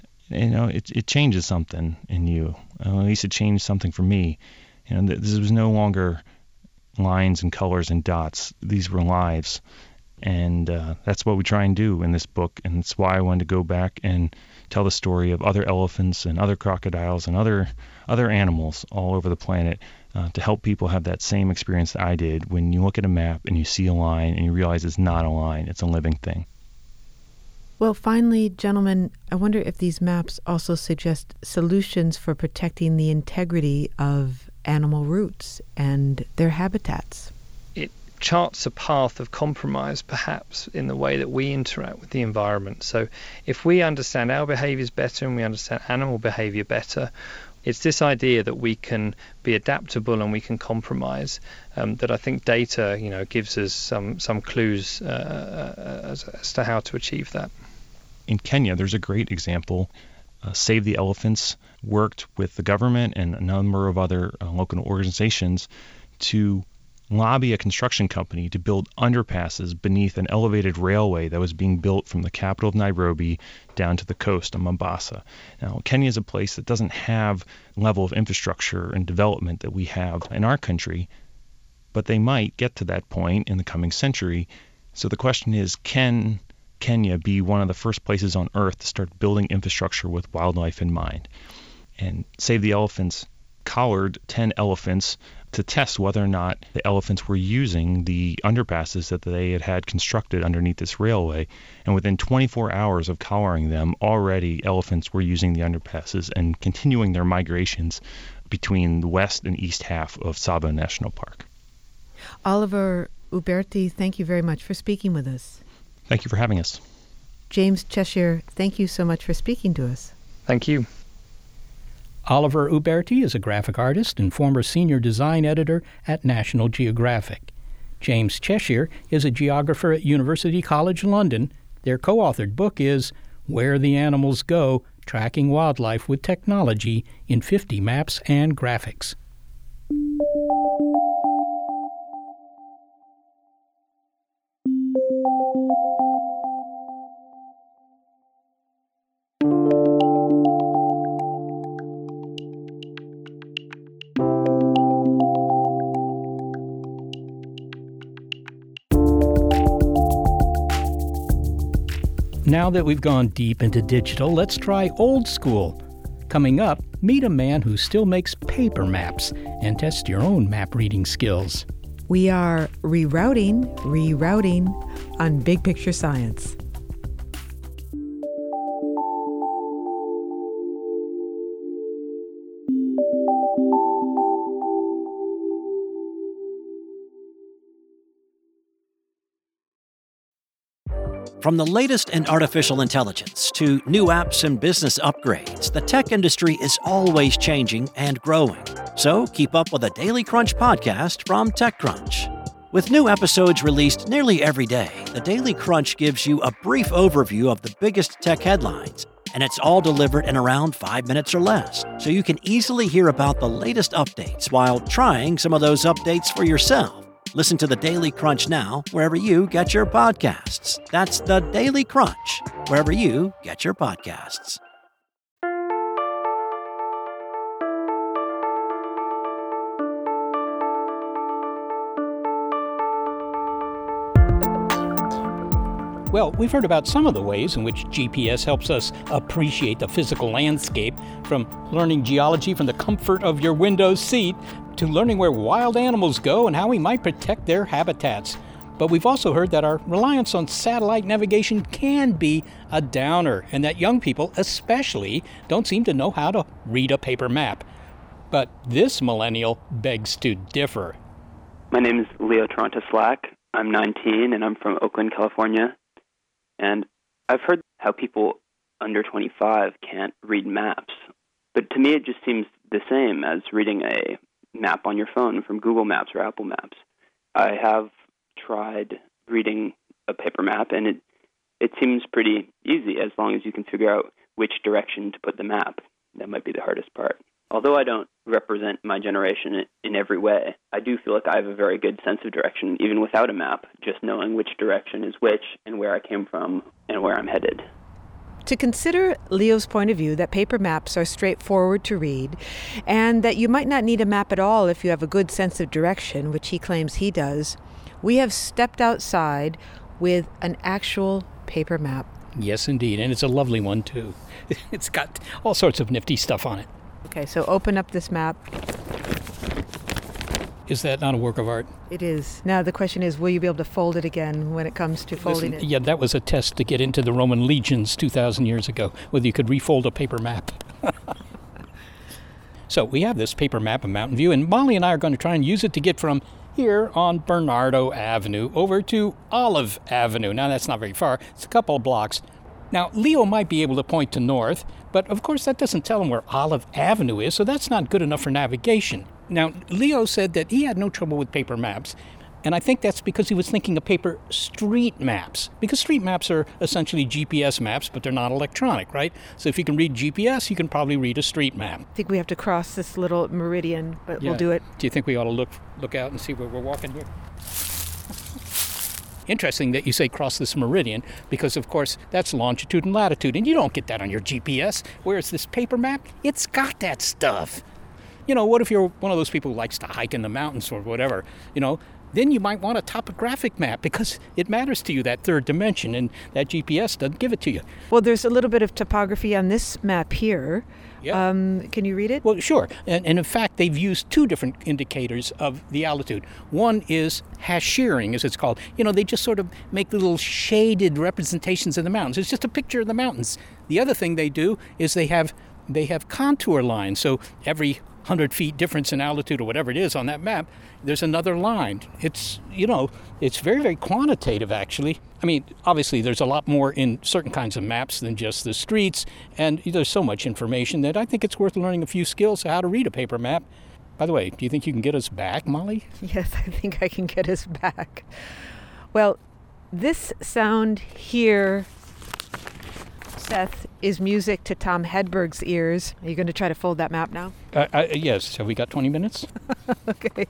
Speaker 11: it changes something in you. At least it changed something for me. This was no longer lines and colors and dots. These were lives. And that's what we try and do in this book. And that's why I wanted to go back and tell the story of other elephants and other crocodiles and other animals all over the planet to help people have that same experience that I did when you look at a map and you see a line and you realize it's not a line, it's a living thing.
Speaker 6: Well, finally, gentlemen, I wonder if these maps also suggest solutions for protecting the integrity of animal roots and their habitats.
Speaker 12: It charts a path of compromise, perhaps, in the way that we interact with the environment. So if we understand our behaviors better and we understand animal behavior better, it's this idea that we can be adaptable and we can compromise that I think data, gives us some clues as to how to achieve that.
Speaker 11: In Kenya, there's a great example. Save the Elephants worked with the government and a number of other local organizations to lobby a construction company to build underpasses beneath an elevated railway that was being built from the capital of Nairobi down to the coast of Mombasa. Now, Kenya is a place that doesn't have the level of infrastructure and development that we have in our country, but they might get to that point in the coming century. So the question is, can Kenya be one of the first places on Earth to start building infrastructure with wildlife in mind? And Save the Elephants collared 10 elephants to test whether or not the elephants were using the underpasses that they had constructed underneath this railway. And within 24 hours of collaring them, already elephants were using the underpasses and continuing their migrations between the west and east half of Tsavo National Park.
Speaker 6: Oliver Uberti, thank you very much for speaking with us.
Speaker 11: Thank you for having us.
Speaker 6: James Cheshire, thank you so much for speaking to us.
Speaker 12: Thank you.
Speaker 4: Oliver Uberti is a graphic artist and former senior design editor at National Geographic. James Cheshire is a geographer at University College London. Their co-authored book is Where the Animals Go, Tracking Wildlife with Technology in 50 Maps and Graphics. Now that we've gone deep into digital, let's try old school. Coming up, meet a man who still makes paper maps and test your own map reading skills.
Speaker 6: We are rerouting on Big Picture Science.
Speaker 13: From the latest in artificial intelligence to new apps and business upgrades, the tech industry is always changing and growing. So keep up with the Daily Crunch podcast from TechCrunch. With new episodes released nearly every day, the Daily Crunch gives you a brief overview of the biggest tech headlines, and it's all delivered in around 5 minutes or less, so you can easily hear about the latest updates while trying some of those updates for yourself. Listen to the Daily Crunch now, wherever you get your podcasts. That's the Daily Crunch, wherever you get your podcasts.
Speaker 4: Well, we've heard about some of the ways in which GPS helps us appreciate the physical landscape, from learning geology from the comfort of your window seat to learning where wild animals go and how we might protect their habitats. But we've also heard that our reliance on satellite navigation can be a downer, and that young people especially don't seem to know how to read a paper map. But this millennial begs to differ.
Speaker 14: My name is Leo Toronto Slack. I'm 19 and I'm from Oakland, California. And I've heard how people under 25 can't read maps. But to me, it just seems the same as reading a map on your phone from Google Maps or Apple Maps. I have tried reading a paper map, and it seems pretty easy as long as you can figure out which direction to put the map. That might be the hardest part. Although I don't represent my generation in every way. I do feel like I have a very good sense of direction, even without a map, just knowing which direction is which and where I came from and where I'm headed.
Speaker 6: To consider Leo's point of view that paper maps are straightforward to read and that you might not need a map at all if you have a good sense of direction, which he claims he does, we have stepped outside with an actual paper map.
Speaker 4: Yes, indeed, and it's a lovely one, too. It's got all sorts of nifty stuff on it.
Speaker 6: Okay, so open up this map.
Speaker 4: Is that not a work of art?
Speaker 6: It is. Now the question is, will you be able to fold it again when it comes to folding it?
Speaker 4: Yeah, that was a test to get into the Roman legions 2,000 years ago, whether you could refold a paper map. So we have this paper map of Mountain View, and Molly and I are going to try and use it to get from here on Bernardo Avenue over to Olive Avenue. Now that's not very far. It's a couple of blocks. Now, Leo might be able to point to north, but of course that doesn't tell him where Olive Avenue is, so that's not good enough for navigation. Now, Leo said that he had no trouble with paper maps, and I think that's because he was thinking of paper street maps, because street maps are essentially GPS maps, but they're not electronic, right? So if you can read GPS, you can probably read a street map.
Speaker 6: I think we have to cross this little meridian, but we'll do it.
Speaker 4: Do you think we ought to look out and see where we're walking here? Interesting that you say cross this meridian, because of course that's longitude and latitude, and you don't get that on your GPS. Whereas this paper map, it's got that stuff. You know, what if you're one of those people who likes to hike in the mountains or whatever, you know, then you might want a topographic map because it matters to you, that third dimension, and that GPS doesn't give it to you.
Speaker 6: Well, there's a little bit of topography on this map here.
Speaker 4: Yeah.
Speaker 6: Can you read it?
Speaker 4: Well, sure. And in fact, they've used two different indicators of the altitude. One is haching, as it's called. You know, they just sort of make little shaded representations of the mountains. It's just a picture of the mountains. The other thing they do is they have contour lines. So every 100 feet difference in altitude or whatever it is on that map, there's another line. It's, you know, it's very, very quantitative, actually. I mean, obviously, there's a lot more in certain kinds of maps than just the streets, and there's so much information that I think it's worth learning a few skills how to read a paper map. By the way, do you think you can get us back, Molly?
Speaker 6: Yes, I think I can get us back. Well, this sound here, Seth, is music to Tom Hedberg's ears. Are you going to try to fold that map now?
Speaker 4: Yes. Have we got 20 minutes?
Speaker 6: Okay.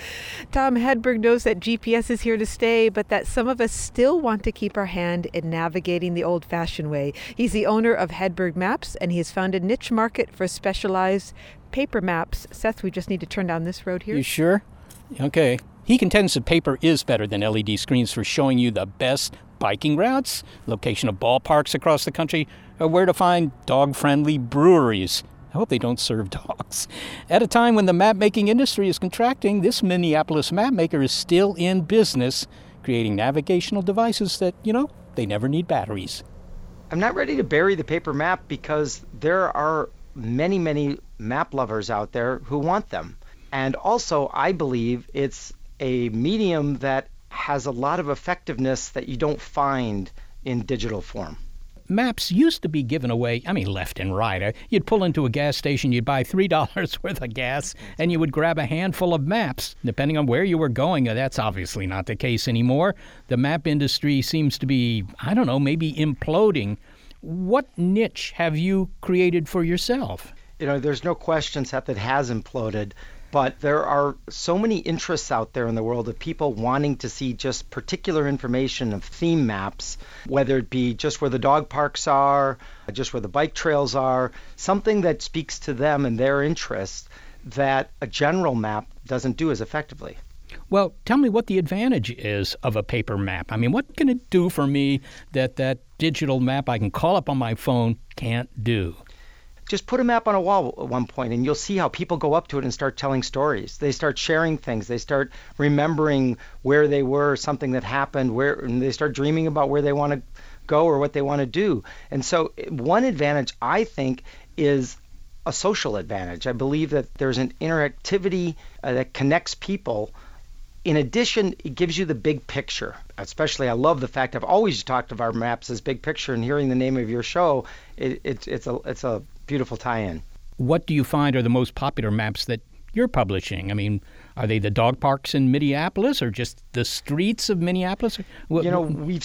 Speaker 6: Tom Hedberg knows that GPS is here to stay, but that some of us still want to keep our hand in navigating the old-fashioned way. He's the owner of Hedberg Maps, and he has found a niche market for specialized paper maps. Seth, we just need to turn down this road here.
Speaker 4: You sure? Okay. He contends that paper is better than LED screens for showing you the best biking routes, location of ballparks across the country, or where to find dog-friendly breweries. I hope they don't serve dogs. At a time when the map-making industry is contracting, this Minneapolis map maker is still in business, creating navigational devices that, you know, they never need batteries.
Speaker 15: I'm not ready to bury the paper map because there are many, many map lovers out there who want them. And also, I believe it's a medium that has a lot of effectiveness that you don't find in digital form.
Speaker 4: Maps used to be given away, left and right. You'd pull into a gas station, you'd buy $3 worth of gas, and you would grab a handful of maps, depending on where you were going. That's obviously not the case anymore. The map industry seems to be, maybe imploding. What niche have you created for yourself?
Speaker 15: You know, there's no question, Seth, it has imploded. But there are so many interests out there in the world of people wanting to see just particular information of theme maps, whether it be just where the dog parks are, just where the bike trails are, something that speaks to them and their interests that a general map doesn't do as effectively.
Speaker 4: Well, tell me what the advantage is of a paper map. What can it do for me that digital map I can call up on my phone can't do?
Speaker 15: Just put a map on a wall at one point and you'll see how people go up to it and start telling stories. They start sharing things. They start remembering where they were, something that happened, and they start dreaming about where they want to go or what they want to do. And so one advantage, I think, is a social advantage. I believe that there's an interactivity that connects people. In addition, it gives you the big picture. Especially, I love the fact I've always talked of our maps as big picture, and hearing the name of your show, it's a beautiful tie-in.
Speaker 4: What do you find are the most popular maps that you're publishing? Are they the dog parks in Minneapolis or just the streets of Minneapolis?
Speaker 15: We've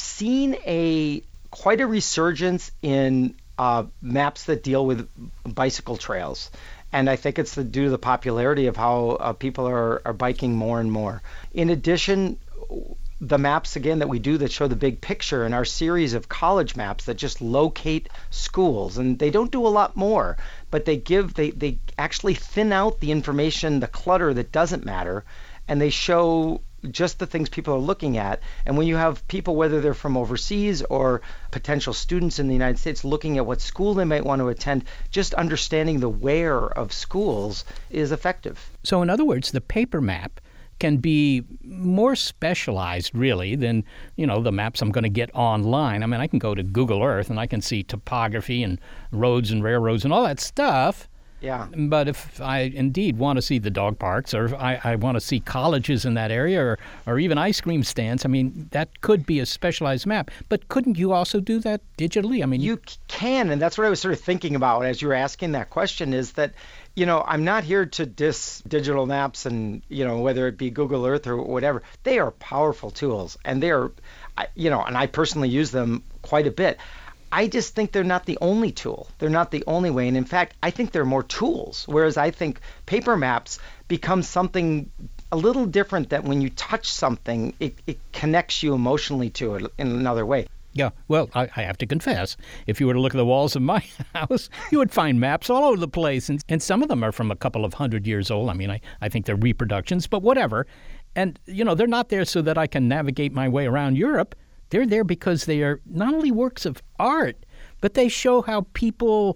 Speaker 15: seen quite a resurgence in maps that deal with bicycle trails. And I think it's due to the popularity of how people are biking more and more. In addition, the maps, again, that we do that show the big picture in our series of college maps that just locate schools, and they don't do a lot more, but they actually thin out the information, the clutter that doesn't matter, and they show just the things people are looking at. And when you have people, whether they're from overseas or potential students in the United States, looking at what school they might want to attend, just understanding the where of schools is effective.
Speaker 4: So in other words, the paper map can be more specialized, really, than, the maps I'm going to get online. I mean, I can go to Google Earth and I can see topography and roads and railroads and all that stuff.
Speaker 15: Yeah.
Speaker 4: But if I indeed want to see the dog parks, or I want to see colleges in that area, or even ice cream stands, I mean, that could be a specialized map. But couldn't you also do that digitally? I mean,
Speaker 15: you can, and that's what I was sort of thinking about as you were asking that question, is that, I'm not here to diss digital maps and, whether it be Google Earth or whatever. They are powerful tools, and they are, and I personally use them quite a bit. I just think they're not the only tool. They're not the only way. And in fact, I think there are more tools, whereas I think paper maps become something a little different, that when you touch something, it connects you emotionally to it in another way.
Speaker 4: Yeah, well, I have to confess, if you were to look at the walls of my house, you would find maps all over the place. And some of them are from a couple of 100 years old. I mean, I think they're reproductions, but whatever. And, they're not there so that I can navigate my way around Europe. They're there because they are not only works of art, but they show how people,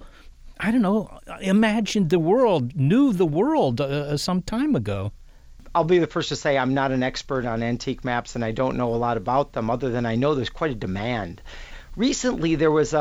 Speaker 4: imagined the world, knew the world some time ago.
Speaker 15: I'll be the first to say I'm not an expert on antique maps, and I don't know a lot about them, other than I know there's quite a demand. Recently, there was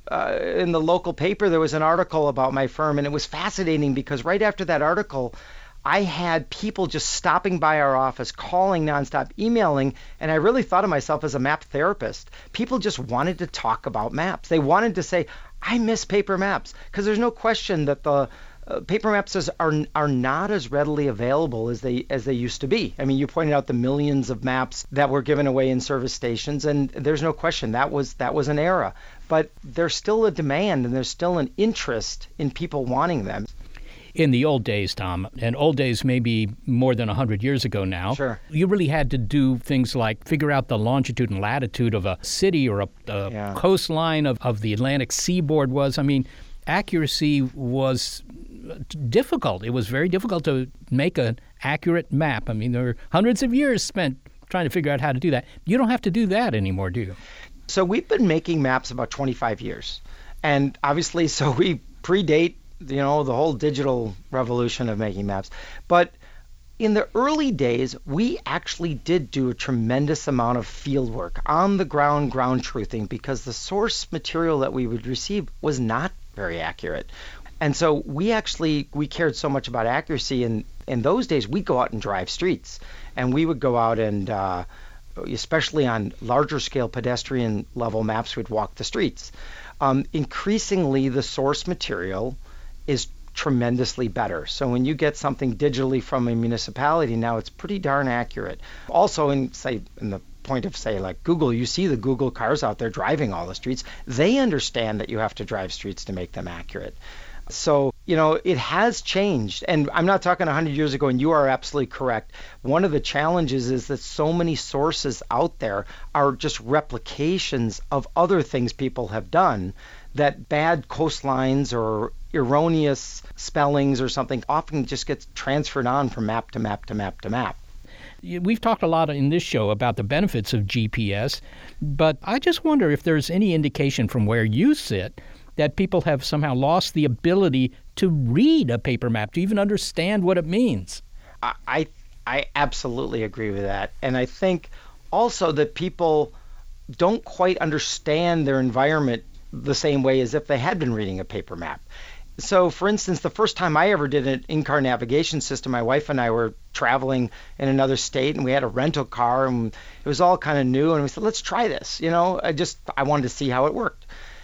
Speaker 15: in the local paper, there was an article about my firm, and it was fascinating because right after that article, I had people just stopping by our office, calling nonstop, emailing, and I really thought of myself as a map therapist. People just wanted to talk about maps. They wanted to say, I miss paper maps, because there's no question that the paper maps are not as readily available as they used to be. I mean, you pointed out the millions of maps that were given away in service stations, and there's no question that was an era. But there's still a demand, and there's still an interest in people wanting them.
Speaker 4: In the old days, Tom, and old days maybe more than 100 years ago now,
Speaker 15: sure,
Speaker 4: you really had to do things like figure out the longitude and latitude of a city or a coastline of the Atlantic seaboard was. I mean, accuracy was difficult. It was very difficult to make an accurate map. I mean, there were hundreds of years spent trying to figure out how to do that. You don't have to do that anymore, do you?
Speaker 15: So we've been making maps about 25 years. And obviously, so we predate the whole digital revolution of making maps. But in the early days, we actually did do a tremendous amount of field work, on the ground truthing, because the source material that we would receive was not very accurate. And so we cared so much about accuracy. And in those days, we'd go out and drive streets. And we would go out and, especially on larger scale pedestrian level maps, we'd walk the streets. Increasingly, the source material is tremendously better. So when you get something digitally from a municipality now, it's pretty darn accurate. Also, in the point of, like Google, you see the Google cars out there driving all the streets. They understand that you have to drive streets to make them accurate. So, it has changed. And I'm not talking 100 years ago, and you are absolutely correct. One of the challenges is that so many sources out there are just replications of other things people have done, that bad coastlines or erroneous spellings or something often just gets transferred on from map to map to map to map.
Speaker 4: We've talked a lot in this show about the benefits of GPS, but I just wonder if there's any indication from where you sit that people have somehow lost the ability to read a paper map, to even understand what it means.
Speaker 15: I absolutely agree with that. And I think also that people don't quite understand their environment the same way as if they had been reading a paper map. So, for instance, the first time I ever did an in-car navigation system, my wife and I were traveling in another state, and we had a rental car, and it was all kind of new, and we said, let's try this. I wanted to see how it worked.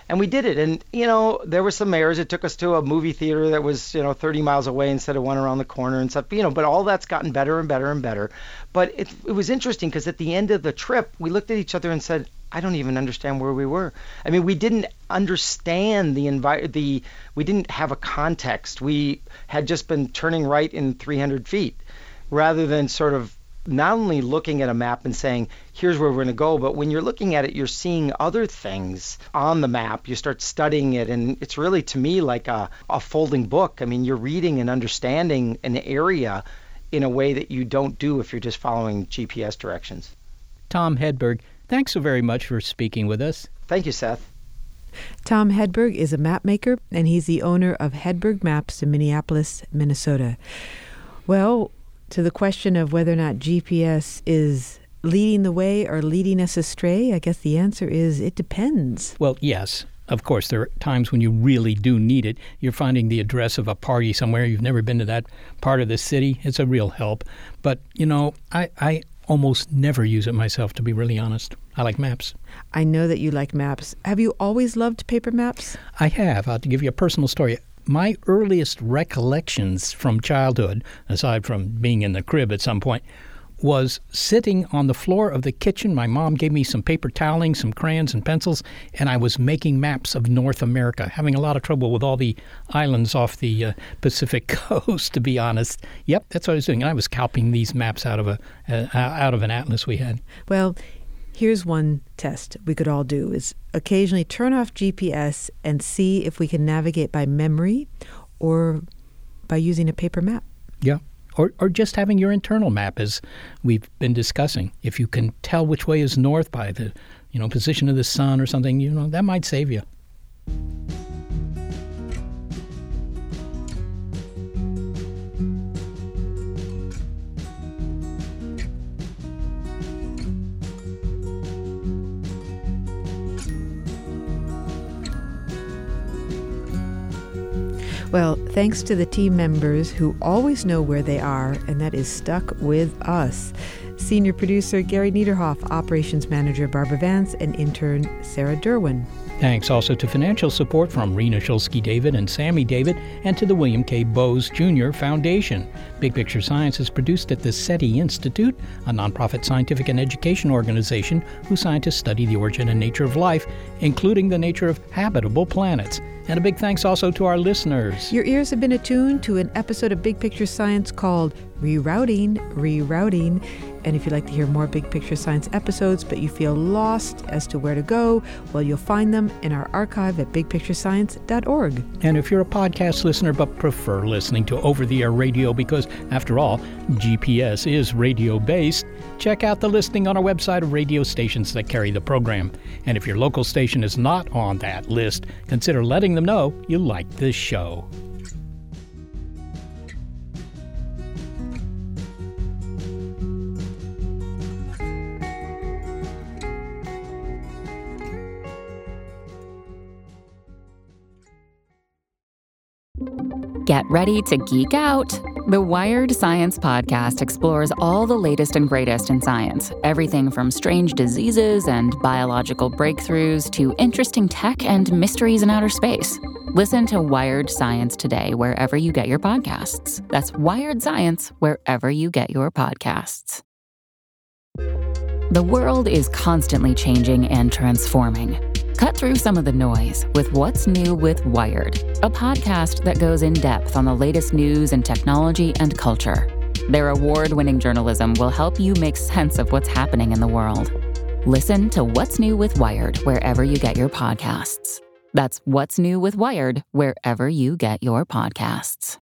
Speaker 15: And we did it. And, there were some errors. It took us to a movie theater that was, 30 miles away instead of one around the corner and stuff. But all that's gotten better and better and better. But it was interesting because at the end of the trip, we looked at each other and said, I don't even understand where we were. I mean, we didn't understand we didn't have a context. We had just been turning right in 300 feet rather than sort of not only looking at a map and saying, here's where we're going to go, but when you're looking at it, you're seeing other things on the map. You start studying it, and it's really, to me, like a folding book. I mean, you're reading and understanding an area in a way that you don't do if you're just following GPS directions.
Speaker 4: Tom Hedberg, thanks so very much for speaking with us.
Speaker 15: Thank you, Seth.
Speaker 6: Tom Hedberg is a map maker, and he's the owner of Hedberg Maps in Minneapolis, Minnesota. Well, to the question of whether or not GPS is leading the way or leading us astray, I guess the answer is it depends.
Speaker 4: Well, yes. Of course, there are times when you really do need it. You're finding the address of a party somewhere. You've never been to that part of the city. It's a real help. But, I almost never use it myself, to be really honest. I like maps.
Speaker 6: I know that you like maps. Have you always loved paper maps?
Speaker 4: I have. I'll give you a personal story. My earliest recollections from childhood, aside from being in the crib at some point, was sitting on the floor of the kitchen. My mom gave me some paper toweling, some crayons and pencils, and I was making maps of North America, having a lot of trouble with all the islands off the Pacific coast, to be honest. Yep, that's what I was doing. And I was scalping these maps out of an atlas we had.
Speaker 6: Well, here's one test we could all do is occasionally turn off GPS and see if we can navigate by memory or by using a paper map.
Speaker 4: Yeah. Or just having your internal map, as we've been discussing. If you can tell which way is north by the, position of the sun or something, that might save you.
Speaker 6: Well, thanks to the team members who always know where they are, and that is stuck with us. Senior producer Gary Niederhoff, operations manager Barbara Vance, and intern Sarah Derwin.
Speaker 4: Thanks also to financial support from Rena Shulsky-David and Sammy David, and to the William K. Bowes Jr. Foundation. Big Picture Science is produced at the SETI Institute, a nonprofit scientific and education organization whose scientists study the origin and nature of life, including the nature of habitable planets. And a big thanks also to our listeners.
Speaker 6: Your ears have been attuned to an episode of Big Picture Science called Rerouting. And if you'd like to hear more Big Picture Science episodes, but you feel lost as to where to go, well, you'll find them in our archive at bigpicturescience.org.
Speaker 4: And if you're a podcast listener but prefer listening to over-the-air radio because, after all, GPS is radio-based, check out the listing on our website of radio stations that carry the program. And if your local station is not on that list, consider letting them know you like this show.
Speaker 16: Get ready to geek out. The Wired Science Podcast explores all the latest and greatest in science. Everything from strange diseases and biological breakthroughs to interesting tech and mysteries in outer space. Listen to Wired Science today wherever you get your podcasts. That's Wired Science wherever you get your podcasts. The world is constantly changing and transforming. Cut through some of the noise with What's New with Wired, a podcast that goes in depth on the latest news in technology and culture. Their award-winning journalism will help you make sense of what's happening in the world. Listen to What's New with Wired wherever you get your podcasts. That's What's New with Wired wherever you get your podcasts.